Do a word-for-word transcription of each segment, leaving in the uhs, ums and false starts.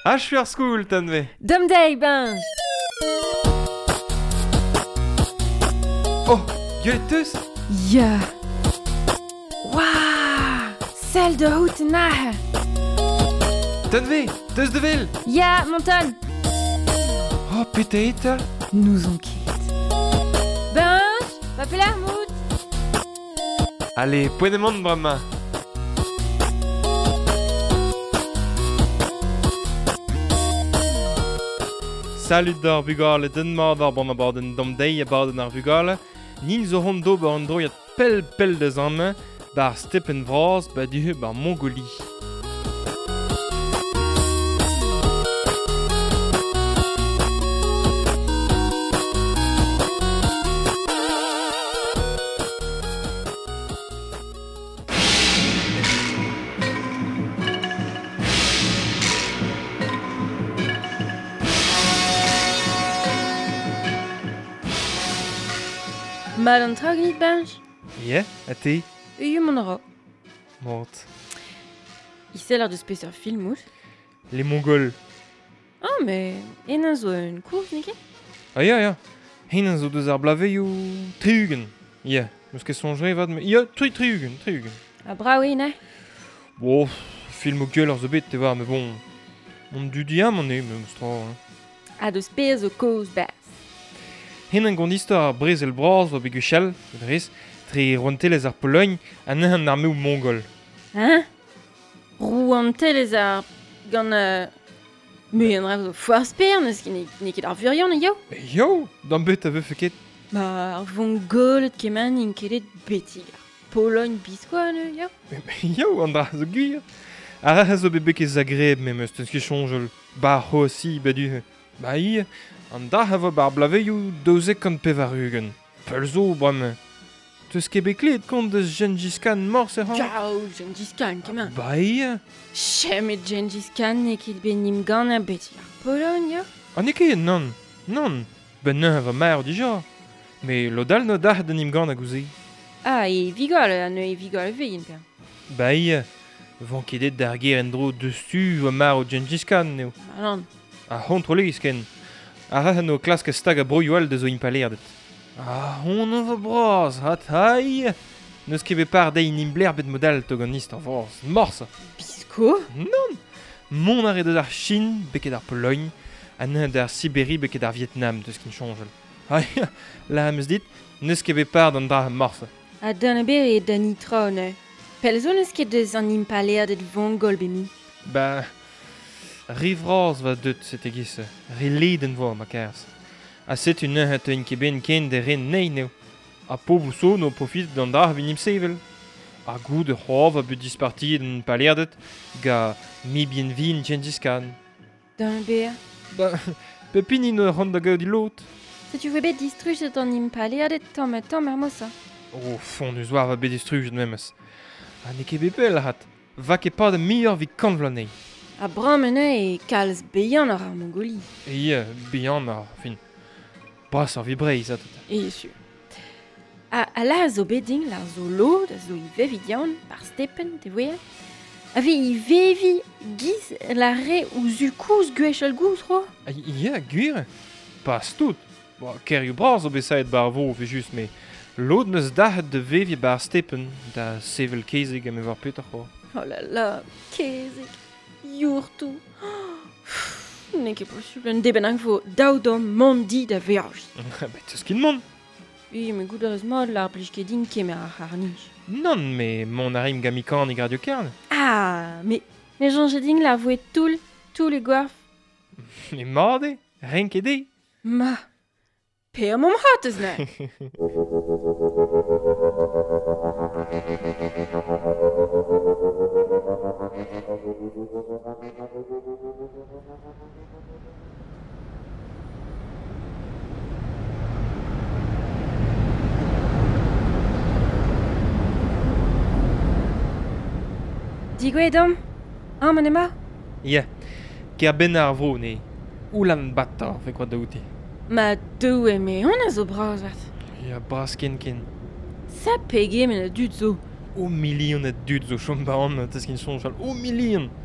Ah, je suis à school, Tanvé. Dom day, ben. Oh, gueule tous. Ja. Wauw. Celle de Houtenaar. Tanvé, tous de ville. Ja, Monton. Oh, peut-être. Nous on quitte. Ben, va faire la moute. Allez, point de monde, Brahma. Salut d'ar bugale, den mar d'ar bon abord en dom dei abord en ar bugale. Nin zo hon do bar an droiat pel pel de zanme, bar steppen vraz, ba duhe bar Mongolie. Mal an tragnit, bench. Yeah, a te? U mon oro. Mort. Il sait l'air de spécial film, ouch. Les Mongols. Ah, mais... En a zo un cours, nike? Ah ja, ja. Hen an zo deus ar blaveioù triugen. Yeah, eus ket sonjre vad me... Ja, tri triugen, triugen. Ah, bra, oui, ne? Bon, film o gueul ar zo bet, te var, mais bon... On du diam an e, me eus tra, hein. Ah, de spez o koz bas. Hen an gant istor ar brezel braz va begu chal, edrez, tre roantelez ar Pologne, an an armeoù mongol. Hein? Rouantelez ar... gant... Uh... Me an rev zo foar sper, neus ki ne ket ar vurion, yo? E yo, d'an bet a veuf ket. Ba, ar vongolet keman in kelet betig ar Pologne biskoa, ne, yo? Yo, an dra zo gwir. Ar a zo bebek e Zagreb, me meus teus ket chonjol. Ba ho si, ba du... Ba i, an da havo bar blaveioù daouzek kant pevarugen. Pel zo, brame. Teus ket beklet kont deus Gengis Khan mor se c'hant? Ciao, Gengis Khan, keman. Ba i, Chemet Gengis Khan ne ket ben nim gant a betig ar Pologne, yo? an e ket, non. Non, ben ne havo mar dija. Me lodal no da den im gant a gouze. Ah, e vigol, an e vigol vein, per. Ba i, van kedet d'ar ger en dro deus tu va mar o Gengis Khan, neo. Ba non. A hont rolegis ken. A ra no klask stag a broioal de zo impalerdet. Ah, hon an va braz, hat hai. Neus ket bet par dei nim bler bet modal togonist an vraz. Morsa. Bisko? Non. Mon ar edo d'ar Chine beket ar Pologne, an d'ar Sibérie beket ar Vietnam deus kin chonjel. Hai, la am eus dit, neus ket bet par d'an dra morsa. A dan a ber e dan itra, ne? Pel zo neus ket deus an impaler det vongol bemi. Ba... Rivraz va deut set egis, releden vo ma kers. A set un neuhet un keben ken de ren nei neo. A po so no profit d'an dar vinim sevel. A gout de c'hoar va bet disparti d'an palerdet ga mi bien vin Gengis Khan. Dan a ber. Ba, pepin in ur ran da gaud i lot. Se tu veux bet distrujet an impaler det tamm a tamm ar mosa. O, fon eus war va bet destrujet memes. A ne ket bepel hat. Va ket pa de meilleur vi kant vlanei. A bramene e kalz beyan ar ar Mongolie. E ia, bihan ar, fin. Bras ar vi breiz a tot. E su. A, a la zo beding la zo lod a zo i vevi dian par steppen, te voya. A ve i vevi giz la re ou zu kouz gwechel gouz, ro? A ia, gwir. Pas tout. Ba, ker eo bras o besaet bar vo, fe just, me... Lod neus dahet de vevi bar steppen, da sevel kezeg am evar peter c'hor. Oh la la, kezek, yourtou. Ne ket posibl un deben ang vo daoudom mondi da verj. Ba, teus kin mont. Oui, me gout eus mod l'ar blij ket din kemer ar harnij. Non, me mon arim gamikan e gradio kern. Ah, mais, mais Jean Jeding l'a avoué tout, tout les goarf. Me morde, ren ket e. Ma, per mom hat eus ne. Digwe dom, ah man ema? Ia, ker ben ar vro ne. Oulan batta, fe kwa daouti. Ma dou eme, on a zo braz vat. Ia, bras ken ken. Sa pege men a dud zo. O milion et dud zo chom ba an, teus kin sonjal. O milion!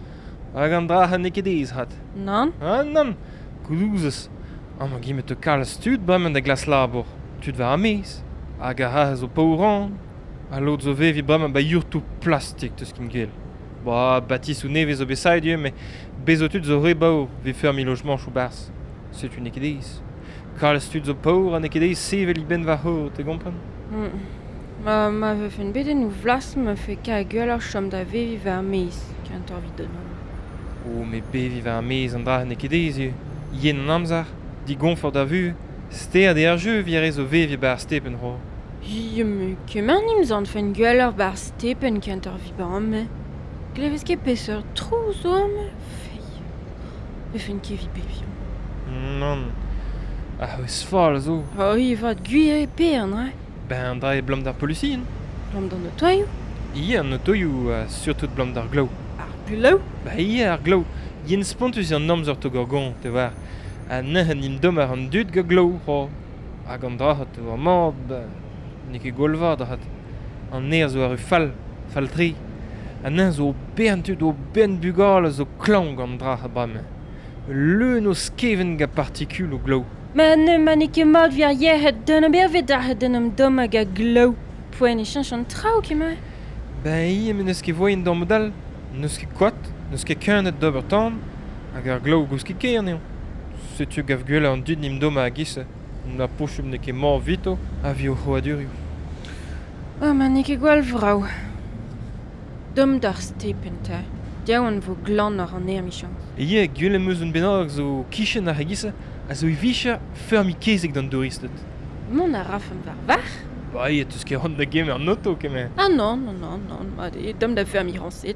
hag an dra an ekedez hat. Non? Ah non, goulouzes. Am a gimme te kal stud bremmen da glas labor. Tud va amez. Hag a ha zo pauran. A lot zo vevi bremmen ba yurtou plastik teus kim gel. Ba, batis ou neve zo beside you, me bezo tud zo rebao ve fermi logement chou bars. C'est une ekedez. Kal stud zo paur an ekedez sevel i ben va ho, te gompren? Mm. Ma, ma veuf un beden ou vlas me fe ka gueul ar chom da vevi va amez, kant ar vid non. O, me bevi va amez an dra an ekedez eo. Yen an amzar, di gonfort da vu, stead e ar jeu vire zo vevi bar stepen ho. Je me kemen im zant fen gueul ar bar stepen kant ar vid ba me. Gleves ket peseur trou zo me. Fei. Veuf un kevi bevi. Non. Ah, ois fall zo. Oh, i vat guire pe an re. Ben, an dra e blom d'ar polusien. Lom dan o toio. Ie an otoioù, uh, surtout blom d'ar glow. Ar bulau. Ba ie ar glow. Yen spontus an namzer to gorgon, te war. A nehen im dom ar an dud ga glow, ho. Hag an dra hat war mord, ba... Ne ket golvad hat. An ner zo ar u fall, fall tri. A nen zo ben tud o ben bugal zo klang an dra ha brame. Le no skeven ga partikul o glow. Ma ne ma ne ket mod vir yehet den am bervet dar den am dom hag a glow. Poen e chanch an trao ket ma. Ben ie, men eus ket voyen d'an modal. Neus ket kwat, neus ket keunnet d'ober tan, hag ar glow gous ket ker neon. Setu gav gueul an dud nim doma a gisse. Na pochum ne ket mor vito, a vi o c'hoadurioù. Oh, ma ne ket gwall vrao. Dom d'ar stepen ta. Diaou an vo glan ar an er michans. Ie, gueul em eus un bennak zo kichen ar gisse, a zo i vicher fermi kezek d'an douristet. Mon a raf am var var? Ba ie, teus ket ran da gem ar noto kemen. Ah non, non, non, non. Ma de dom da fermi ranset.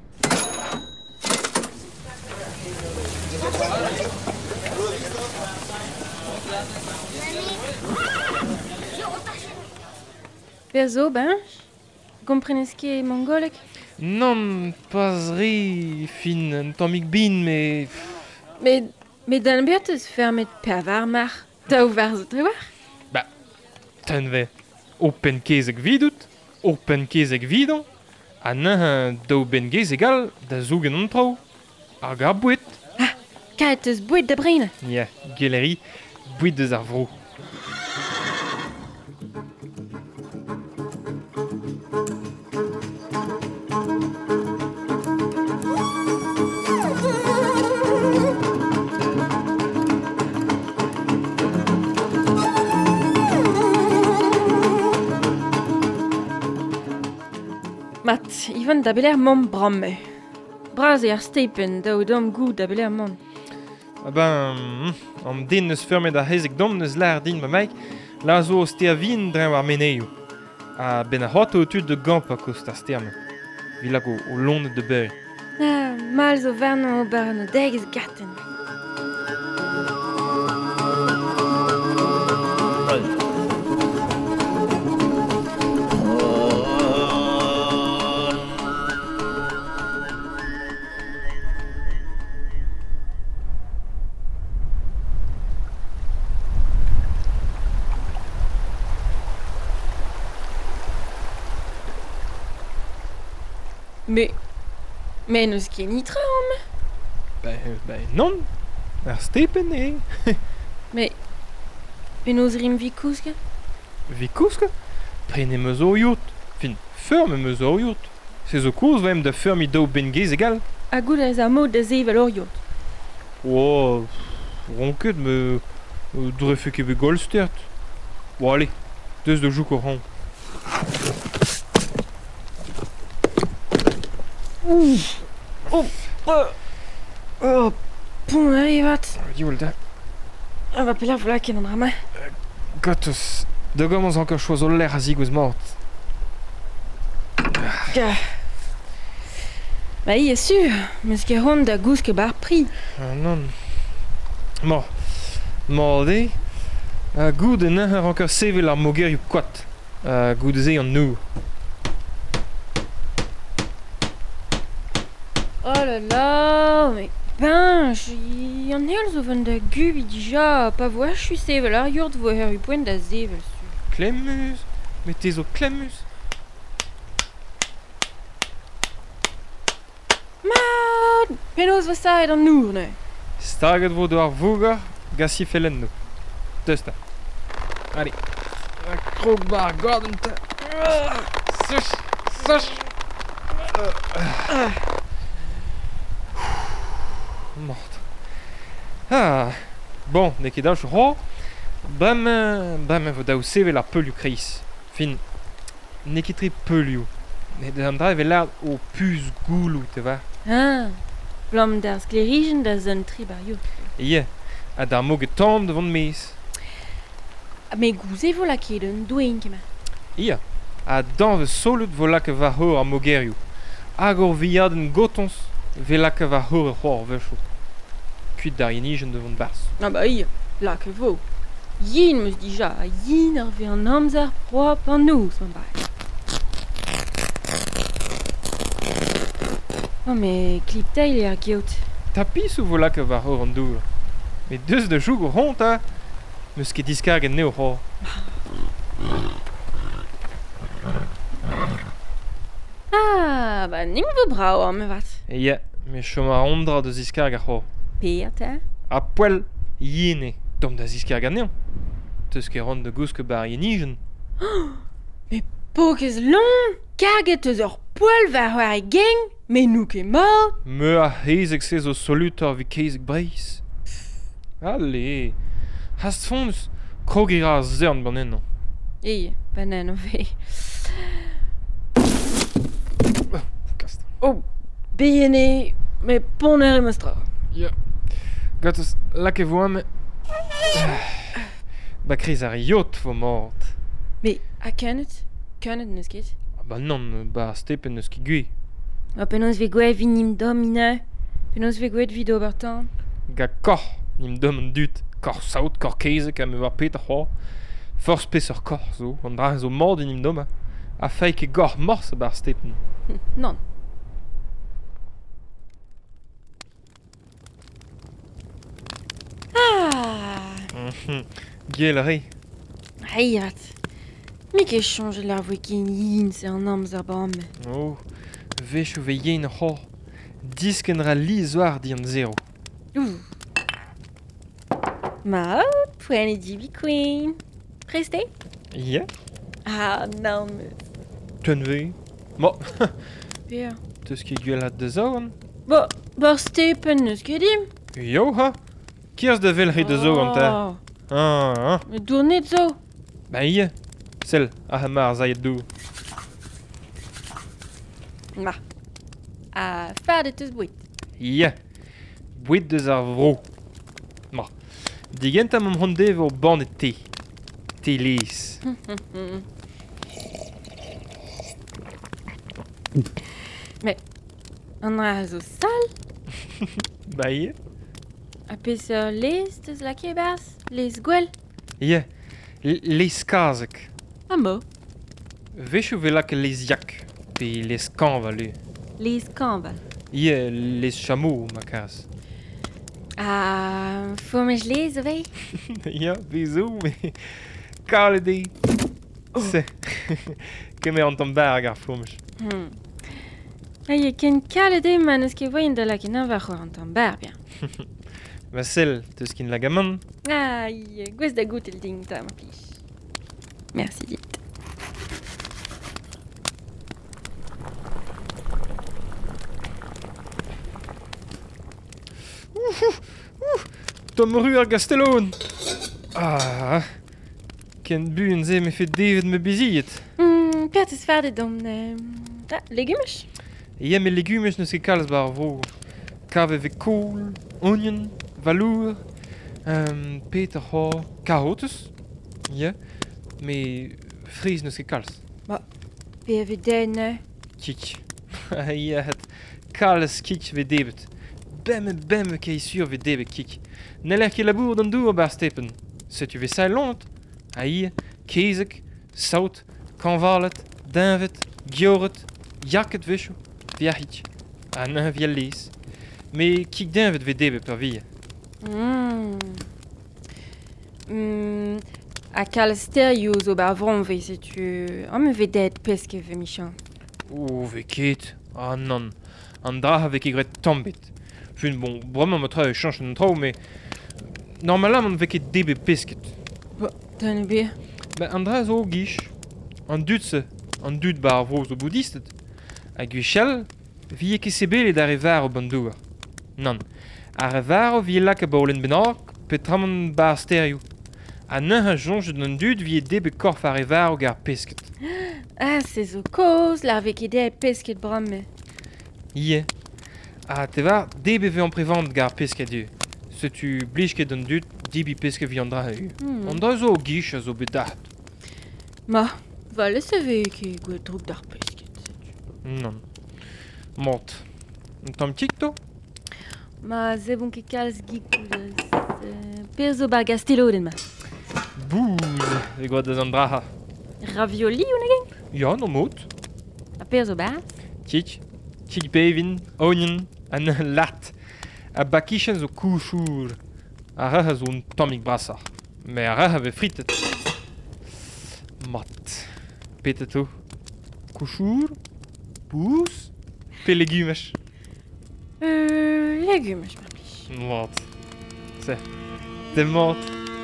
Per zo, ben? Komprenez ket mongolek? Non, pas ri fin un tammig bin, me... Me, me dan bet eus fermet per var mar. Daou var zo tre war? Ba, ten ve. Open kezek vidout, open kezek vidon, a nehe daou ben gez egal da zougen an trao. Hag ar bouet. Ah, kaet eus bouet da brine. Ya, geleri, bouet deus ar vro. Mat, Ivan da beler mom bramme. Braz e ar stepen daou dom gout da beler mom. Ah ben, am den neus fermet ar hezek dom neus lar din ma maik, la zo o stea vin dre war meneio. A ben a hot o tud de gamp a kost ar sterme. Vilag o, o lonet de beur. Ah, mal zo varno ober an o degez gaten. Me, me neus ket ni traom. Ben, ben non, ar stepen e. Me, penaos rim vi kousket? Vi kousket? Prene meus o yout. Fin, ferme meus o yout. Se zo kouz vaem da fermi daou ben gez egal. A gout ez a mod da zevel or yot. Ouah, ronket me... Drefe ket bet gol stert. Ouah, allez, deus de jouk o ran. Ouh. Oh, oh, oh, pon a evat. Youl da. A va pelar vlaken an rama. Gotos, da gomaz anker choaz o ler a zigouz mort. Ga. Ba ie sur, meus ket hon da gous ket bar pri. Ah non. Mo, mo de. A goud en eur anker sevel ar mogerioù kwat. A goud ze an nou. Oh là là, mais ben, y'en a zo vant da gubi dija, pa voa chu sevel ar yurt vo her u poent da zevel su. Klemmus, met zo klemmus. Mat! Penaos va saet an nour, ne? Staget vo do ar vogar, gassi fellen no. Testa. Allez. A krog bar gordon ta. Soch, soch. Mort. Ah. Bon, ne ket daoch ho. Bam, bam vo daou sevel ar pelioù kreiz. Fin, ne ket tre pelioù. Ne an dra evel lard o pus goulou, te va. Ah, blam d'ar sklerijen da zon tri bario. Ie, a d'ar moget tamm devant mez. Me gouze vo la ket un douin kema. Ia, a danve solut vo lak va hor ar mogerioù. Hag ur viadenn gotons ve lak va hor ur c'hor vecho. Kuit d'ar yenijen devant bars. Ah ba ia, la ke vo. Yin meus dija, a yin ar ve an amzer prop an nous, man bai. Oh, me klip tail er geot. Tapis ou vo lak va hor an dour. Me deus de joug ur hont, ha, meus ket diskarget ne ur c'hor. Ah, ba ning vo brao am me vat. Ia, me chom a ondra deus diskarget c'hor. Peat, eh? A poel, yene, dom da diskarget neon. Teus ket ron de gousk bar yenijen. Me pokez lon, karget eus ur poel va c'hoar e geng, me nou ket mat. Me a hezek se zo solut ar vi kezek breiz. Allez, hast fondus krogira ar zern ban enno. Ie, ben en o ve. Kast. Oh, bene, me poner e meus tra. Ja. Gatos, lak e vo am... Ba kriz ar yacht vo mort. Me, a kennet? Kennet neus ket? Ba non, ba stepen eus ki gwe. Ma penaos ve gwe vinim dom ina. Penaos ve gwe vid ober tan. Ga kor, nim dom an dut. Kor saout, kor kezek, a me war pet ar c'hor. Force pes ur kor zo, an dra zo mord in nim dom, ha. A feik e gor mors bar stepen. Non. Ah, Giel re. reirat. Me ket change l'ar voe ken yin se an amzer bam. Oh, vech o ve yen ar c'hor. Disken ra li zoar di an zero. Ouh. Ma, poen e dibi queen. Preste? Ja, Ah, non, meus. ten ve. Mo, Per. teus ki gwell hat de zaouan. Bo, bar stepen neus ket dim. Yo ha, kiers de vel de zaouan ta. Oh, Ah, ah. me dournet zo. Ba ie, sel, a ha mar zayet dou. Ma. A fadet eus bouit. Ja, bouit deus ar vro. Ma, digent am am honde vo bandet te. Te liz. Me, an ra zo sal. Ba ie. A pez ur lez deus la kebars. Lez gwell. Ja, liz kazek. A mo. Vechou ve lak liz yak. Pe liz kanva le. Lez kambal. Ie, liz chameau, ma kaz. Ah, fomej lez o vei? Ja, bezou, me... Kale de. Se. Keme an tamm berg ar fomej. Hmm. Aie, ken kalede man eus ket voen da la ken an vac'h an tamm bar, bien. Ba sel, teus kin la gaman. Aie, gwez da gout el ding ta, ma plij. Merci dit. Tom ru ar gastelon. Ah, ken bu en ze me fet devet me beziet. Hmm, pert eus fardet dom... Euh... Ah, legumech? Ia me legumes neus ket kalz bar vro. Kave ve kool, onion, valour, um, peter ho, karotes. Ja, me fries neus ket kalz. Pe ave den, euh... Kik. Ia het kalz kik ve debet. Bemme bemme kei sur ve debet kik. Neller ket labour d'an dour bar stepen. Setu ve sai lont. Aïe, kezek, saut, kanvalet, dinvet, gioret, jaket vecho, viahit. An un vial liz. Me kik dinvet ve debet per vie. Hmm. Hmm. A kal stereo zo bar vrom ve setu... Am ve det peske ve michan. O, ve ket. Ah non. An dra ha ve ket gret tombet. Fin bon, vraiment ma tra change un trou, mais normalement on veut ket debe pesket. Dan e beer. Ben Andra zo gish, an dutse, an dut bar vro zo boudistet. A gwechel, vie ket sebele da revar o bandour. Non, a revar o vie lak a baulen benark, petramon bar stereo. A neun a jonge d'un dut vie debe korf a revar o gar pesket. Ah, c'est zo koz, la vek ide e pesket bramme. Ie. A te var, debe ve an prevant gar pesket du. Se tu blij ket d'un dut, dibi pesket vi andra a eu. Hmm. Andra zo gish a zo bedat. Ma, va laisse ve ke gwe drouk dar pesket. Non. Mort. Un tam tikto? Ma zebon ket kalz gikoudaz. Per zo bar gastelo den ma. Bouz, e gwad eus andra. Ravioli ou negen? Ja, no mot. A per zo bar? Tik, tik bevin, onion, an lat. A bakischen zo kouchour. A ra zo un tamik brassar. Me a ra have fritet. Mat. Peteto. Kouchour, bous, pe legumes. Euh, légumes, je m'applique. Mat. Se. De mat.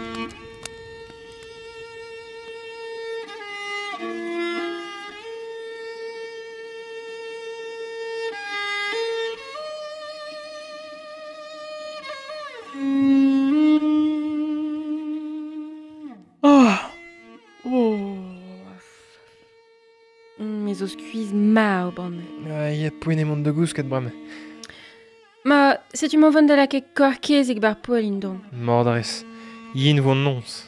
Oh. Oh. Mes os cuisent ma au ban. Ja, je poene mont de gous ket brame. Ma, se tu m'en vends de la kek korkez eg bar poel indon. Mordres. Yin von nons.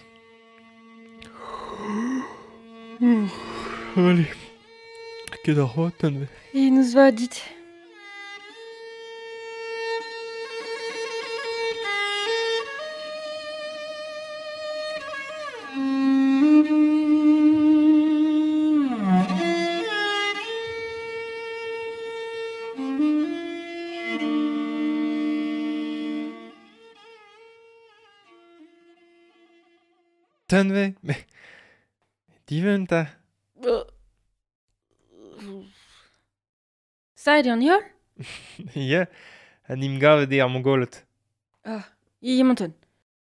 Allez. Ket ar hot an ve. E nous va dit. Tanve, me. Diventa. Saet an hiol? Ja, an im gave de ar mongolet. Ah, ie monton.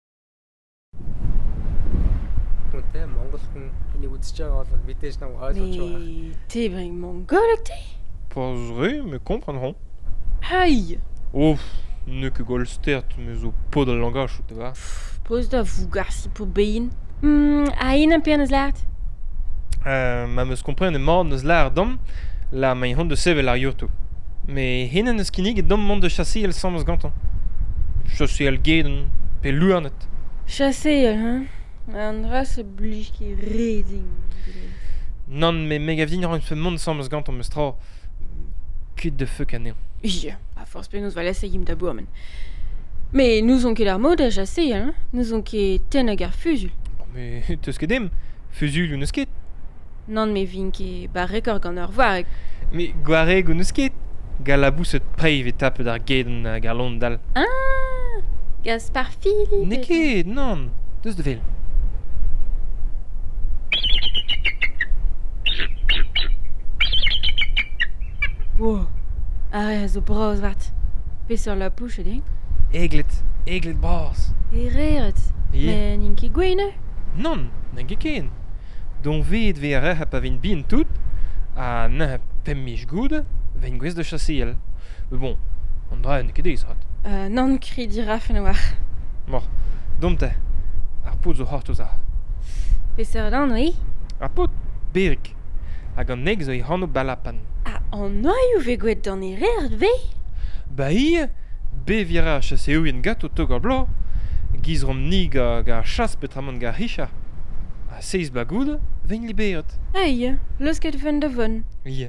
Monte Mongolskun ini utschang at vitesse na wa so. Me, te bring mongolek te? Pas vrai, me comprendront. Hai! Oh, ne que golstert, me zo po de langage, te va. Pos da vougar si po bein. Hmm, a in an per neus laat? Euh, ma meus komprenne mord neus lar dom, la ma hon de sevel ar yoto. Me hinnen eus kinig e dom mont de chassi el sammes gantan. Chassi el geden, pe luarnet. Chassé, hein? An dra se blij ki reding. Non, me mega vin ar un fe mont sammes gantan meus tra. Kut de feuk an eo. Ie, a force pe nous va laisse yim da bourmen. Mais nous on ket ar mod a chassé, hein? Nous on ket ten hag ar fusul. Me teus ket dem, fusul ou neus ket. Non me vin ket bar rekor gant ur war. Me gware go neus ket. Galabous et preiv et tape d'ar geden hag ar lont dal. Ah! Gaspar Philippe. Ne ket, non. Deus de vel. Wow. Are zo bros vat. Pe sur la pouche ding. Eglet, eglet bras. E reret. Ie. Mais n'in ket gwene? Non, n'en ket ken. Don vet ve a reh pa vin bin tout, a ne pem mich goude, ven gwez de chassiel. Mais bon, on dra ne ket deiz rat. Euh, non kri diraf en war. Mor, domte, ar pot zo hort oza. Pe sur lan, oui? Ar pot, berik, hag an neg zo e hanno balapan. Ah, an oi ou ve gwet dan e rert, ve? Ba ie, be vira a chasseo en gato tog ar blo, giz rom nig a gar chas petramon gar hicha. A seiz ba goude, ven liberet. Aïe, leus ket ven de von. Ie.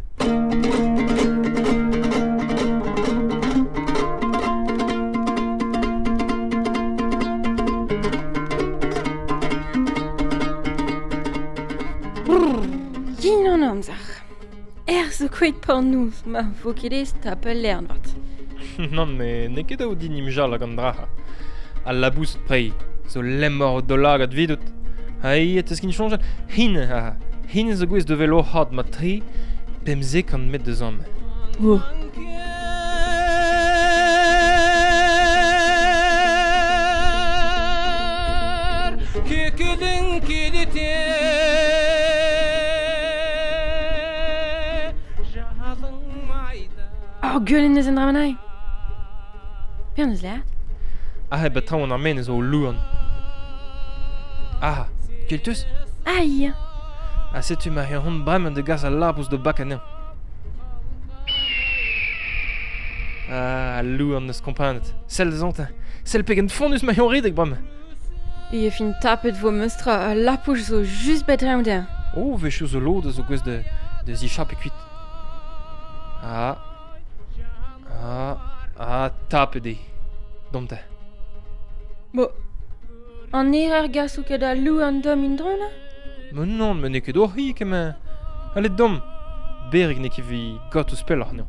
Yin an amzach. Er zo kwet par nous, ma vo ket ez tapel lern vat. Non, me ne ket ao din imjal hag an draha. Al labous et prei, zo lemmor o dolag ad vidot. Hai, et eus kin chonjal, hin, ha, hin zo gwez de velo hard ma tri, pemzek an met de zom. Oh. gullen is een dramanai. Ben is laat. Ah, hij betrouwen aan mij zo loeren. Ah, kiltus? Aïe. Ah, sais-tu ma hier hond bremmen de gas à lapus de bakken. Ah, loeren, dus comprend het. Cel zonte. Cel pegen fondus ma hier redig bremmen. Je fin tapet vo mustra a lapouch zo just bet raouden. Oh, we zo lo de zo gos de de zichap kuit. Ah. Ah, ah, tape de. Domte. Bo, an er ar gas o ket a lou an dom in drona? Mais non, mais n'est que d'or hi que me. Allez dom. Berg ne ki vi got o speller no.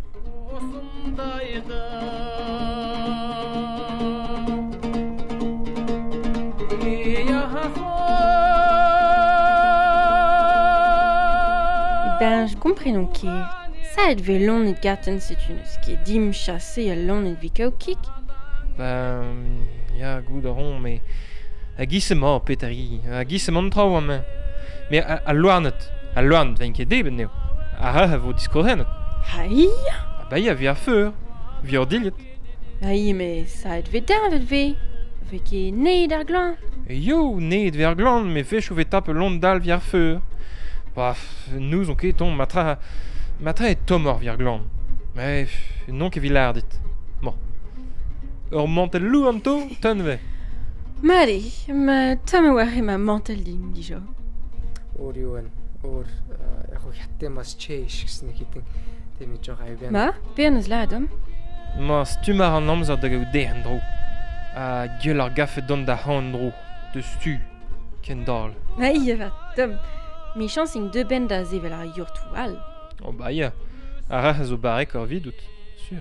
Ben, je comprends que ça et ve lon et gatten c'est une ce qui est dim chassé à lon et vikao kik. Ben, ja, goed aron, mais a gissement petari, a gissement trau am. Mais a, a loarnet, a loarnet ven ket deben neo. A ha vo discorrenet. Aïe. Ah bah ya via feur, via dilet. Aïe, mais ça et ve dar vet ve. Ve ke ne d'ar glan. Et yo, net ver gland, mais fech ou vet tape lont dal via feur. Bah, nous on ket on matra matra et tomor via gland. Mais non ke vilardit. Bon. Ur mantel lou an to, tan ve. Mari, ma tama war ma mantel ding dijo. Өөр юу вэ? Өөр яг хөө хятад mas чэш гэсэн нэг хитэн тэмэж байгаа юм байна. Ma, ben is ladom. Ma stu mar an amzer da gau dehen dro. A gueul ar gaffe don da han dro. De stu. Ken dal. Aïe, va tom. Mi chansing de ben da zevel ar yurt wal. Oh bah ya. A ra zo barek ar vidout. Sûr.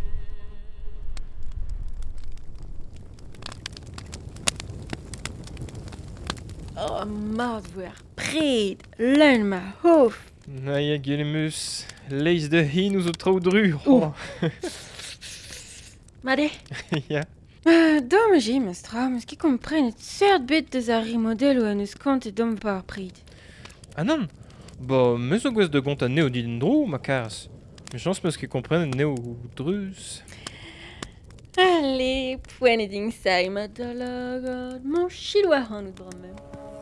Oh, mord voir pred, leun ma hof. Na ya gelemus. Leiz de hin ouz o trao dru. Oh. Made. Ya. Uh, dom je mestra, meus ki kompren et sert bet deus ar rimodel o an eus kant e dom par pred. Ah non. Bah, meus o gwez de gont a neo din dro, ma karas. Me chans meus ket kompren neo drus. Allez, poen eding sai ma dalagad, mon chiloa han o drame.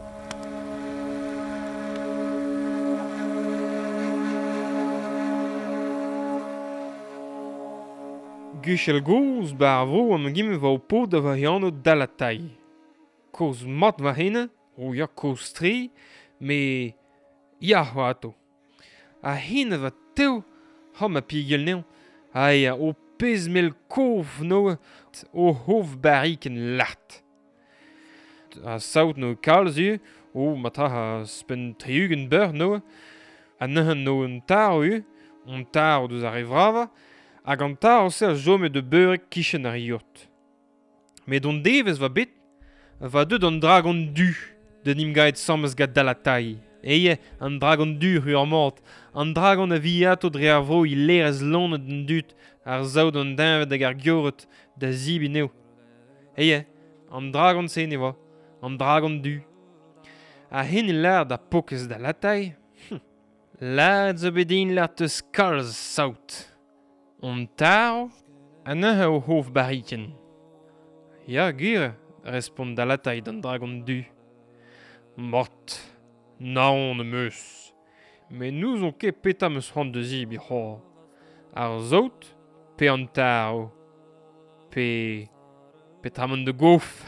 Guchel gouz bar vro am gimme va o po da va hiano dalatay. Koz mat va hene, o ya koz tri, me ya ho ato. A hene va teo, ha ma pigel neo, a ya o pez mel kov no, o hov barik en lart. A saout no kalz eo, o mata ha spen triugen beur no, a neuhen no un tar eo, un tar o deus a revrava, hag an tar o se a jome de beurek kichen ar yurt. Me don devez va bet, va deud an dragon du, de nim gaet sammes gad dalatay. Eie, an dragon du ur mort, an dragon a viato dre ar vro i lerez lonet den dut, ar zaout an dinvet hag ar gioret da zibi neo. Eie, an dragon se ne va, an dragon du. A hen il lar da pokez dalatay, hm. Lad zo bedin lar teus kalz saout. On taro, a neuhe o hov bariken. Ya, gire, respond dalatay d'an dragon du. Mort, naon meus. Me nous on ket peta meus c'hant de zib i c'hor. Ar zaout, pe an taro. Pe... pe tramon de gof.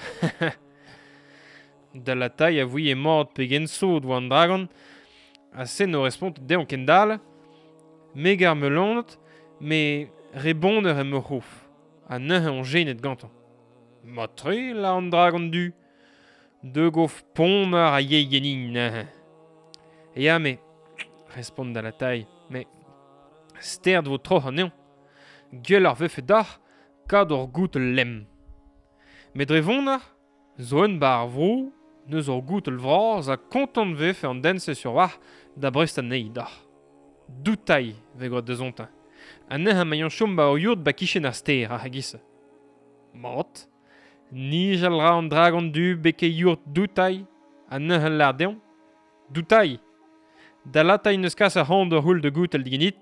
Dalatay a vui e mort pe gen saout vo an dragon, a se no respond deon ken dal, megar me lonet, me rebonder e me hof. A neuhe on genet gantan. Matre la an dragon du. De gof pommer a ye genin neuhe. Ya me, respond dalatay, me sterd vo troch an eon. Gueul ar vefe dar, kad ur goutel lem. Me dre vonar, zo un bar vro, neus ur goutel vraz a kontant vefe an dense sur war da brest an neid dar. Doutay ve gwad de zontin. An neuhe maion chom ba o yurt ba kichen ar ster a hagisse. Mort, ni jal ra an dragon du beke yurt doutay, an neuhe lar deon. Doutay, dalatay neus kas a hant ur houl de goutel digenit,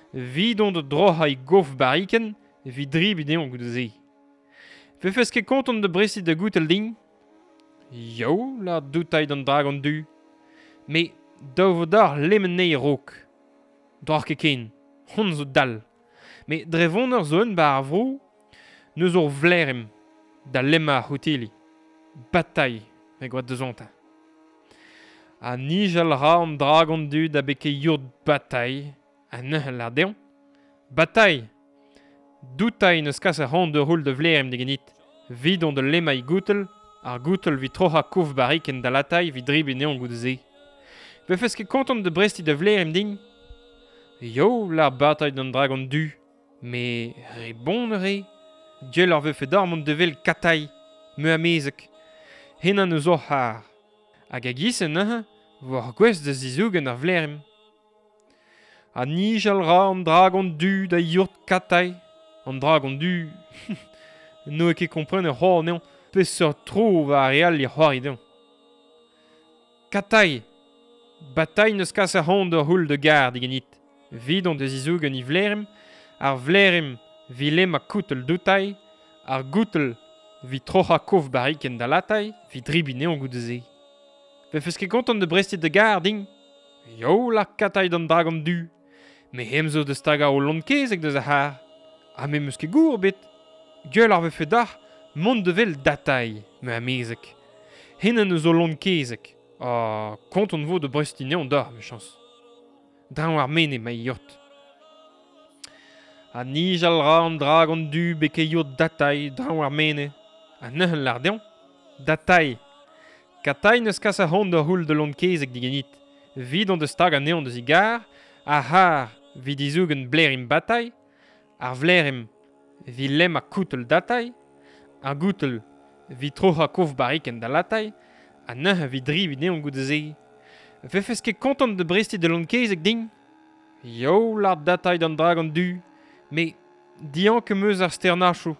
Vidon de drohai gof bariken, vi dribine on gout ze. Ve fes ket konton de bresti de goutel ding? Jo, la doutai d'an dragon du. Me, dav dar lemmen nee rok. Drar ket ken, hon zo dal. Me, drevon ur zon bar vro, neus ur vlerem, da lemma hoteli. Bataille, me gwad de zonta. A nijal ra an dragon du da beke yurt bataille, a neuhel la deon. Bataille, doutai neus kas a ran de roul de vlerem de genit, vidon de lemma goutel, ar goutel vi troha kouf bariken da latay vi drib neon gout ze. Ve fes ket konton de bresti de vlerem ding? Jo, la bataille d'an dragon du. Me, re bon re. Diel ar vefe d'ar mont devel katay, me amezek. Hen an eus or har. Hag a gisen, hein, war gwez de zizougen ar vlerem. A nijal ra an dragon du da yurt katay. An dragon du... no e ket komprene c'hor neon. Pes ur tro va real li c'hoari deon. Katay. Bataille neus kas a ran ur houl de gar digenit. Vidon de zizougen i vlerem. Ar vlerem vi lem a koutel doutai. Ar goutel vi trocha kof bariken da latay. Vi dribine on gout ze. Ve fes ket konton de bresti de gar ding? Jo, la katay d'an dragon du. Me hem zo de staga o lont kezek deus a har. Ha me meus ket gour bet. Gwell ar vefe dar, mont devel datay, me amezek. Hen an eus o lont kezek. Ah, konton vo de bresti neon dar, me chans. Dran war mene ma yurt. A nijal ra an dragon du beke yurt datay, dran war mene. A neuhel lar deon? Datay. Katay neus kas a ran ur houl de lont kezek digenit. Vidon de stag a neon deus i gar, a har vi dizougen blerim batay, ar vlerem vi lem a koutel datay, ar goutel vi trocha kof bariken da latay, a neuh vi drivi neon gout ze. Ve fes ket kontant de bresti de lont kezek ding? Jo, lar datay d'an dragon du, me dian ke meus ar sternachou.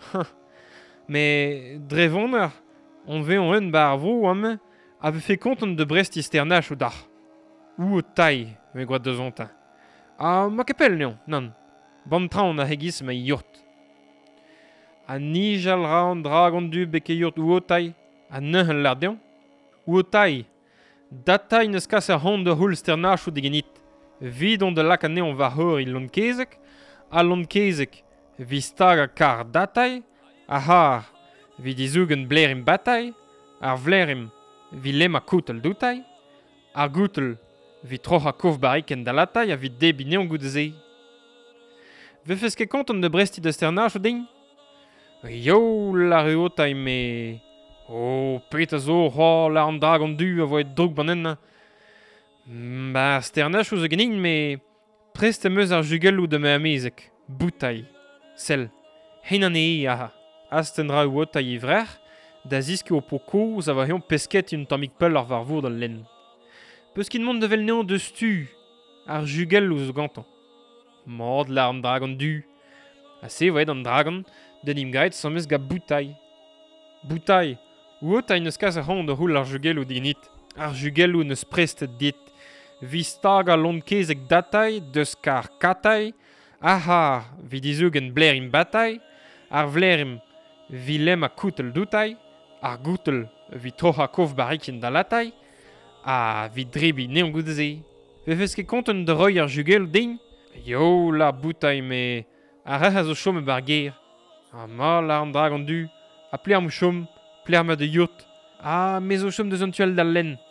Me drevoner, on ve on un bar vro am, a ve fe kontant de bresti sternachou dar. Ou o taille, me gwad de zonta. A ma kepel neon, nan. Bant traon a hegis ma yurt. A nijal ra an dragon du beke yurt ou o taille, a neuhel lar deon. Ou o taille, datay neus kas a ran de houl sternachou digenit. Vidon de lak a neon va hor i lont kezek, a lont kezek vi stag a kar datay, a har vi dizougen blerim batay, ar vlerem vi lem a koutel doutay, ar goutel vi trocha kof bariken da latay a vi debi neon gout ze. Ve fes ket konton de bresti de sternachou ding? Jo, la reotay me... Oh, pet a zo, oh, la an dragon du a vo et droug banen. Ba, sternachou zo genin, me... Prest em eus ar jugelou de me amezek. Boutay. Sel. Hen an ee, aha. Asten ra uotay i vrer, da ziske o poko, za va heon pesket un tammik pel ar varvour d'al len. Peus kin mont devel neon de stu, ar jugelou zo gantan. Mord la an dragon du. A se voet an dragon, den im gaet sammes ga boutay. Boutay. Uotay neus kas a ran de houl ar jugelou dignit. Ar jugelou neus prestet dit. Vi stag a lont kezek datay, deus kar katay, a har vi dizougen blerim batay, ar vlerem vi lem a koutel doutay, ar goutel vi trocha kof bariken da latay, a vi dribi neon gout ze. Ve fes ket konten de roi ar jugel ding? Jo, la boutay me... A re a zo chom bar ger. A ma la an dragon du. A pler mou chom, pler ma de yurt. A me zo chom de zon tuel d'al len.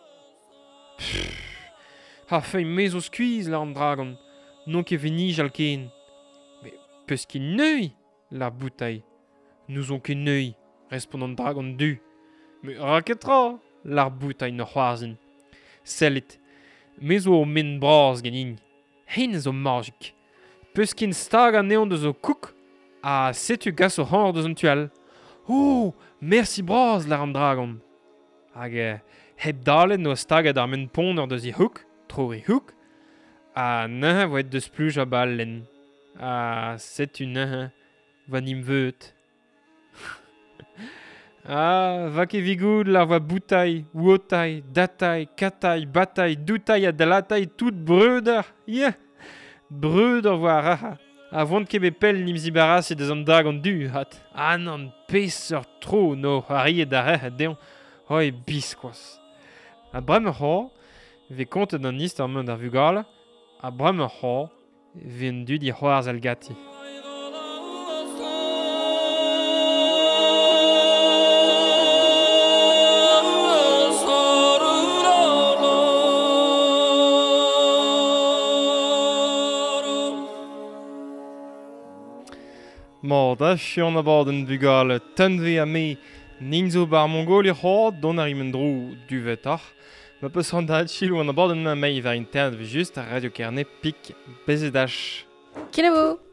Ha feuille me zo skuiz la an dragon. Non ket veni jal ken. Me peus ket neuiñ, la boutay. Nous on ket neuiñ, respond an dragon du. Me raketra, lar boutay no c'hoarzhin. Sellet, me zo o men braz ganin. Hen zo magik. Peus ken stag a neon de zo kouk, a setu gas o c'hor de zon tuel. Oh, merci braz, lar an dragon. Hag eh, heb dalet no staget ar men pon deus i houk, trori houk, a neuh voet deus pluj a bal len. A setu neuh, va nim veut. Ah, va ket vigoud lar va boutay, uotay, datay, katay, batay, doutay a dalatay tout breuder. Yeah. Brud ar war aha. A vont kebe pel nimzi baras e deus an dag an du hat. An an peseur tro no a riet da rehet deon. Hoi biskoaz. A brem ur c'hor, ve kontet an ist ar meun ar vugal, a brem ur c'hor, ve un dud i c'hoarz al gati. Ma da chion a bord un vugal tenve a me ninzo bar Mongolia c'hor don ar imen dro duvet ar. Ma peus an da chilou an a bord un me ver internet ve just a radio kernet pik bezedach. Kenavo!